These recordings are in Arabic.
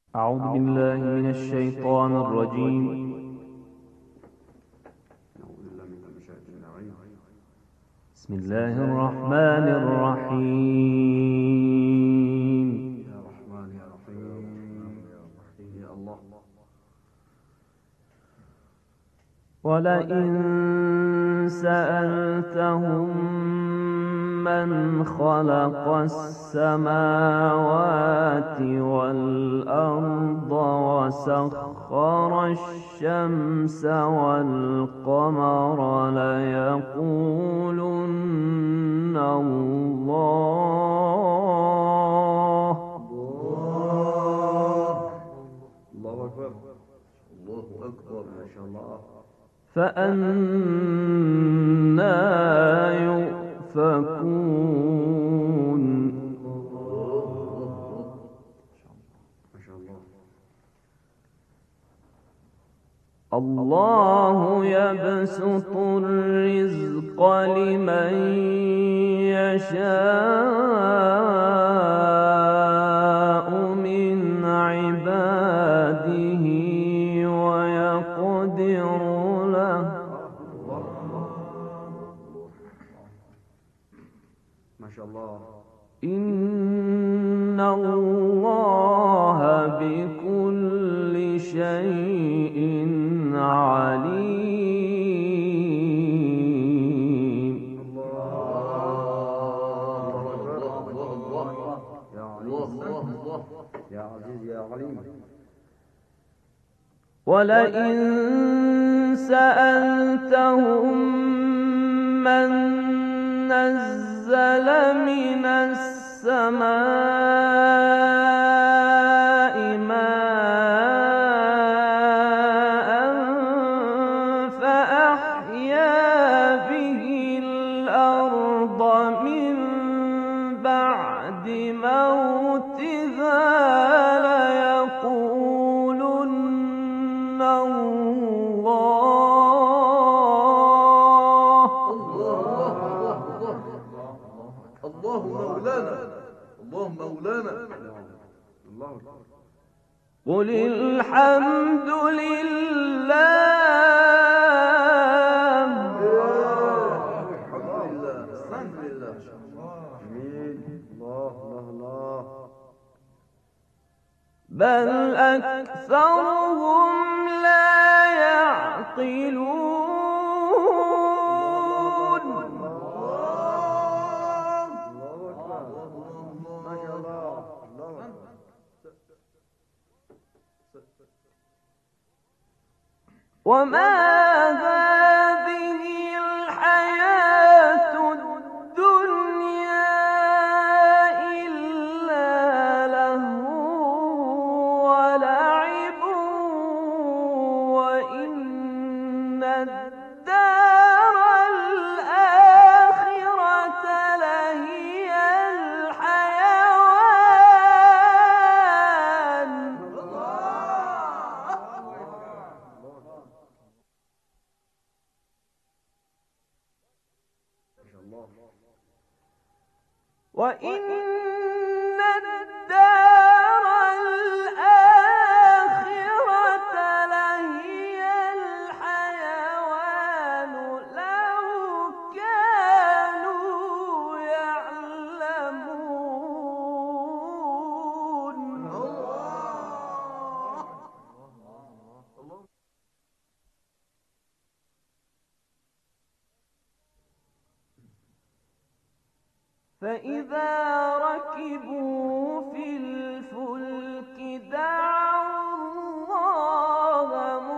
أعوذ بالله من الشيطان الرجيم. بسم الله الرحمن الرحيم. يا رحمن يا رحيم يا الله. ولئن سألتهم من خلق السماوات والأرض وسخر الشمس والقمر ليقولن الله. الله أكبر الله أكبر ما شاء الله. فأنى يؤفكون. ما شاء الله. الله يبسط الرزق لمن يشاء من عباده ويقدر له. ما شاء الله. إن الله بكل شيء عليم. يا عزيز يا عليم. ولئن سألتهم من نزل من السماء ماء فأحيا به الأرض من بعد موتها ليقولن الله مولانا الله مولانا. الله قل الحمد لله. الحمد لله الحمد لله. جميل. الله الله الله. بل أكثرهم لا يعقلون. وما هذه الحياة الدنيا إلا لهو ولعب وإن الدار الآخرة لهي الحيوان. وإن الدار الآخرة لهي الحيوان لو كانوا يعلمون. فإذا ركبوا في الفلك دعوا الله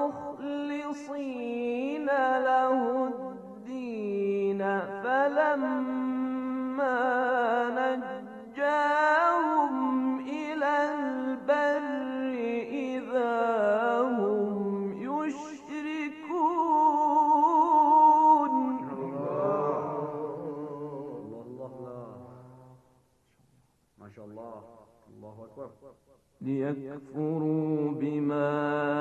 مخلصين له الدين فلما نجاهم إلى البر إذا هم يشركون. ما شاء الله. الله أكبر. ليكفروا بما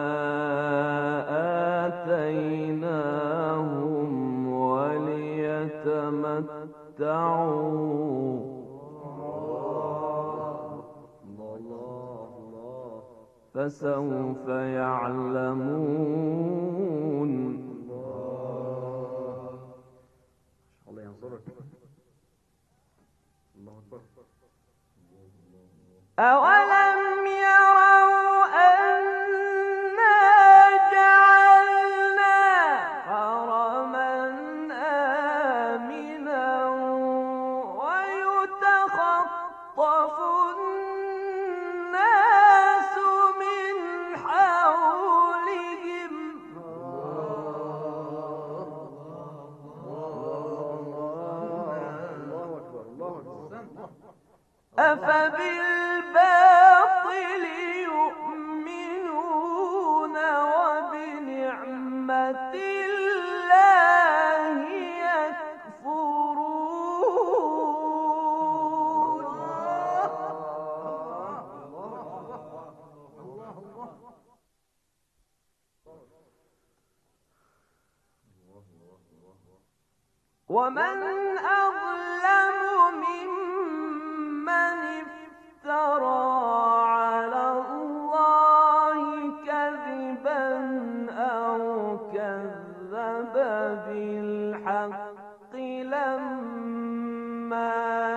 آتيناهم وليتمتعوا. الله الله الله. فسوف يعلمون. الله ينصرك. الله أكبر. أولم يروا أنا جعلنا حرما آمنا ويتخطف الناس من حولهم أفبالباطل يؤمنون وبنعمة الله يكفرون. ومن أظلم ممن افترى على الله كذبا أو كذب بالحق لما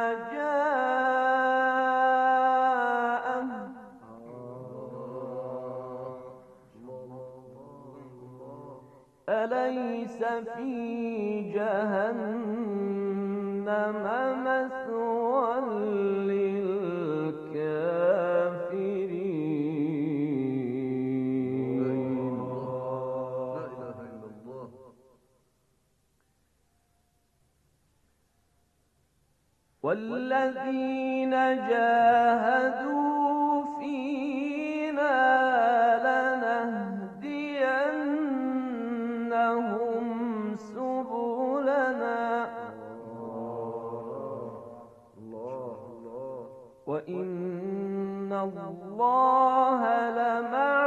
جاءه أليس في جهنم مثوى للكافرين. لا إله إلا الله. والذين جاهدوا فينا لنهدينهم سبلنا وإن الله لمع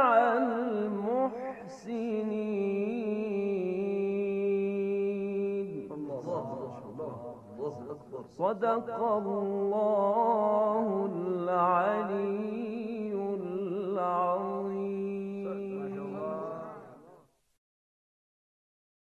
المحسنين. الله أكبر. صدق الله